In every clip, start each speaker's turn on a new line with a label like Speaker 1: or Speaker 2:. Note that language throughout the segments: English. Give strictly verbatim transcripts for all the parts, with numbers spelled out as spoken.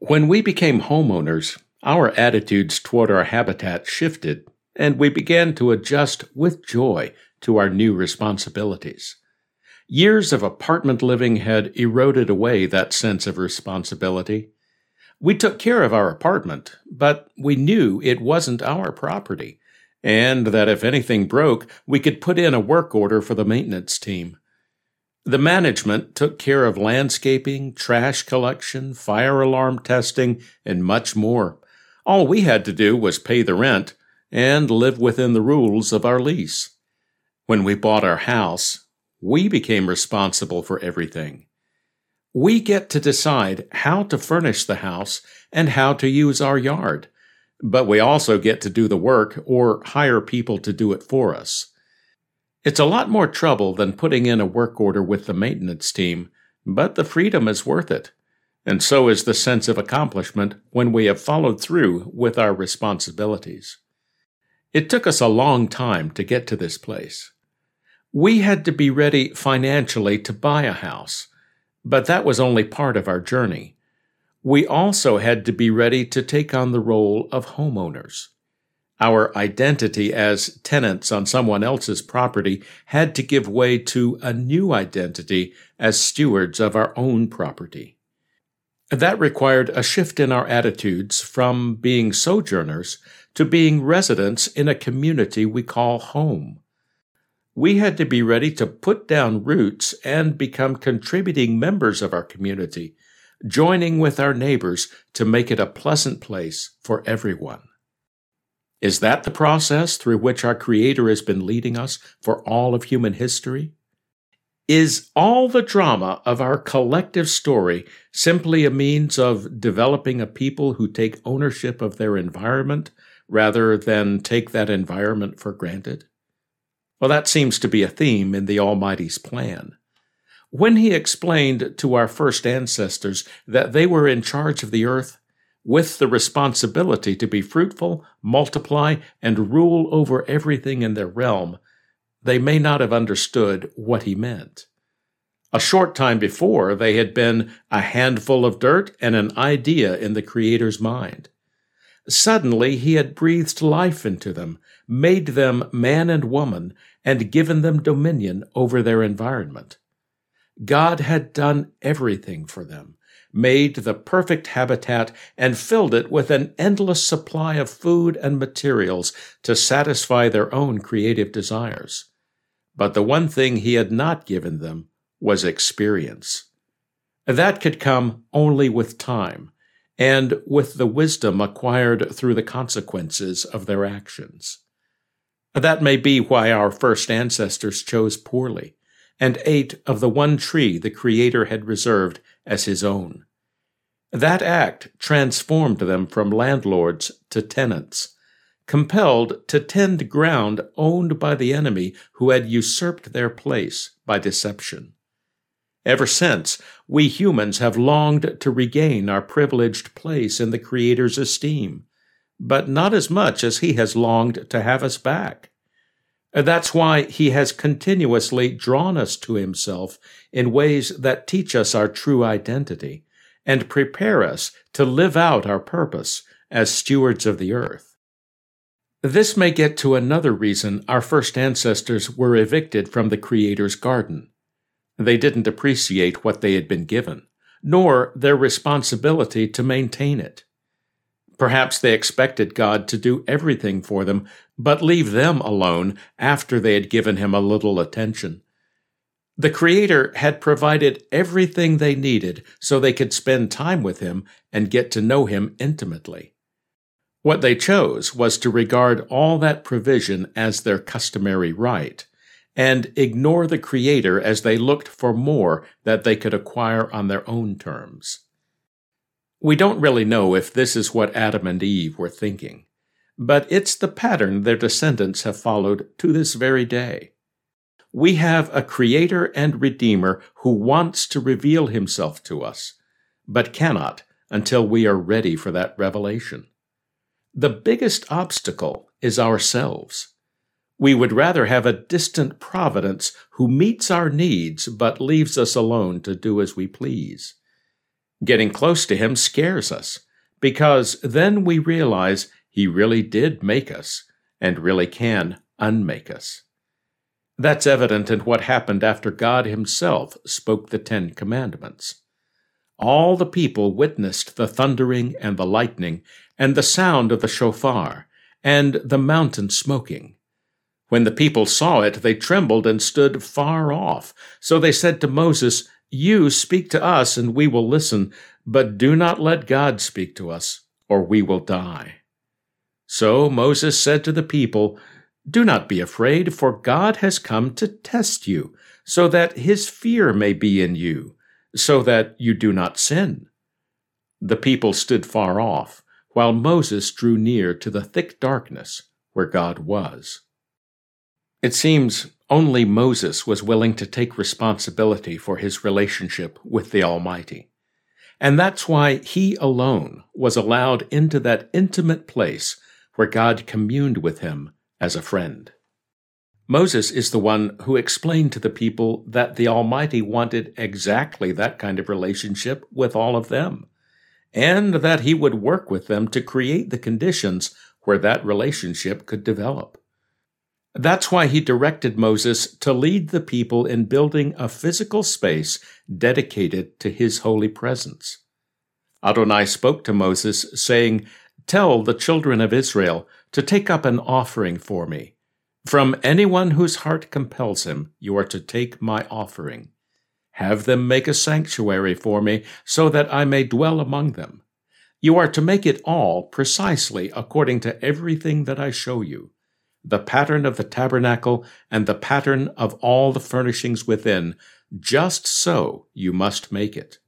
Speaker 1: When we became homeowners, our attitudes toward our habitat shifted, and we began to adjust with joy to our new responsibilities. Years of apartment living had eroded away that sense of responsibility. We took care of our apartment, but we knew it wasn't our property, and that if anything broke, we could put in a work order for the maintenance team. The management took care of landscaping, trash collection, fire alarm testing, and much more. All we had to do was pay the rent and live within the rules of our lease. When we bought our house, we became responsible for everything. We get to decide how to furnish the house and how to use our yard, but we also get to do the work or hire people to do it for us. It's a lot more trouble than putting in a work order with the maintenance team, but the freedom is worth it, and so is the sense of accomplishment when we have followed through with our responsibilities. It took us a long time to get to this place. We had to be ready financially to buy a house, but that was only part of our journey. We also had to be ready to take on the role of homeowners. Our identity as tenants on someone else's property had to give way to a new identity as stewards of our own property. That required a shift in our attitudes from being sojourners to being residents in a community we call home. We had to be ready to put down roots and become contributing members of our community, joining with our neighbors to make it a pleasant place for everyone. Is that the process through which our Creator has been leading us for all of human history? Is all the drama of our collective story simply a means of developing a people who take ownership of their environment rather than take that environment for granted? Well, that seems to be a theme in the Almighty's plan. When He explained to our first ancestors that they were in charge of the earth, with the responsibility to be fruitful, multiply, and rule over everything in their realm, they may not have understood what He meant. A short time before, they had been a handful of dirt and an idea in the Creator's mind. Suddenly, He had breathed life into them, made them man and woman, and given them dominion over their environment. God had done everything for them, made the perfect habitat, and filled it with an endless supply of food and materials to satisfy their own creative desires. But the one thing He had not given them was experience. That could come only with time, and with the wisdom acquired through the consequences of their actions. That may be why our first ancestors chose poorly, and ate of the one tree the Creator had reserved as His own. That act transformed them from landlords to tenants, compelled to tend ground owned by the enemy who had usurped their place by deception. Ever since, we humans have longed to regain our privileged place in the Creator's esteem, but not as much as He has longed to have us back. That's why He has continuously drawn us to Himself in ways that teach us our true identity and prepare us to live out our purpose as stewards of the earth. This may get to another reason our first ancestors were evicted from the Creator's garden. They didn't appreciate what they had been given, nor their responsibility to maintain it. Perhaps they expected God to do everything for them, but leave them alone after they had given Him a little attention. The Creator had provided everything they needed so they could spend time with Him and get to know Him intimately. What they chose was to regard all that provision as their customary right, and ignore the Creator as they looked for more that they could acquire on their own terms. We don't really know if this is what Adam and Eve were thinking, but it's the pattern their descendants have followed to this very day. We have a Creator and Redeemer who wants to reveal Himself to us, but cannot until we are ready for that revelation. The biggest obstacle is ourselves. We would rather have a distant providence who meets our needs but leaves us alone to do as we please. Getting close to him scares us, because then we realize he really did make us and really can unmake us. That's evident in what happened after God himself spoke the Ten Commandments. All the people witnessed the thundering and the lightning and the sound of the shofar and the mountain smoking. When the people saw it, they trembled and stood far off. So they said to Moses, "You speak to us, and we will listen, but do not let God speak to us, or we will die." So Moses said to the people, "Do not be afraid, for God has come to test you, so that his fear may be in you, so that you do not sin." The people stood far off, while Moses drew near to the thick darkness where God was. It seems only Moses was willing to take responsibility for his relationship with the Almighty. And that's why he alone was allowed into that intimate place where God communed with him as a friend. Moses is the one who explained to the people that the Almighty wanted exactly that kind of relationship with all of them, and that he would work with them to create the conditions where that relationship could develop. That's why he directed Moses to lead the people in building a physical space dedicated to his holy presence. Adonai spoke to Moses, saying, "Tell the children of Israel to take up an offering for me. From anyone whose heart compels him, you are to take my offering. Have them make a sanctuary for me, so that I may dwell among them. You are to make it all precisely according to everything that I show you. The pattern of the tabernacle and the pattern of all the furnishings within, just so you must make it."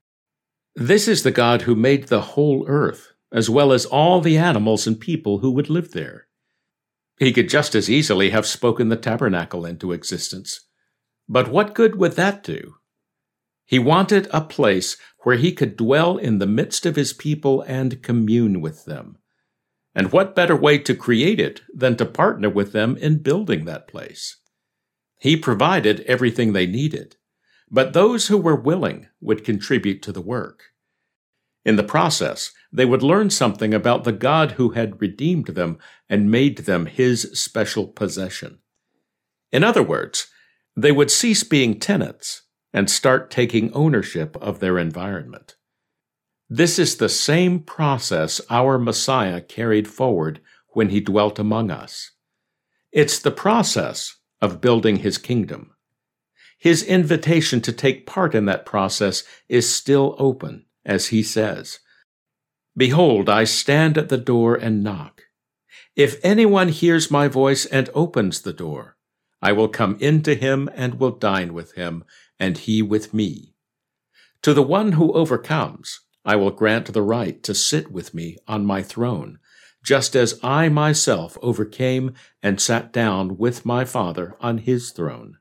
Speaker 1: This is the God who made the whole earth, as well as all the animals and people who would live there. He could just as easily have spoken the tabernacle into existence. But what good would that do? He wanted a place where he could dwell in the midst of his people and commune with them. And what better way to create it than to partner with them in building that place? He provided everything they needed, but those who were willing would contribute to the work. In the process, they would learn something about the God who had redeemed them and made them his special possession. In other words, they would cease being tenants and start taking ownership of their environment. This is the same process our Messiah carried forward when he dwelt among us. It's the process of building his kingdom. His invitation to take part in that process is still open, as he says, "Behold, I stand at the door and knock. If anyone hears my voice and opens the door, I will come into him and will dine with him, and he with me. To the one who overcomes, I will grant the right to sit with me on my throne, just as I myself overcame and sat down with my Father on his throne."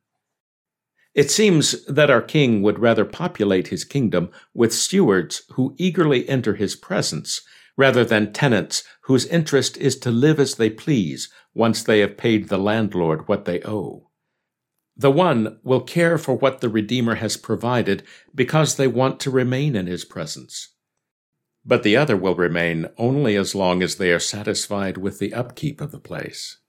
Speaker 1: It seems that our King would rather populate his kingdom with stewards who eagerly enter his presence, rather than tenants whose interest is to live as they please once they have paid the landlord what they owe. The one will care for what the Redeemer has provided because they want to remain in his presence. But the other will remain only as long as they are satisfied with the upkeep of the place.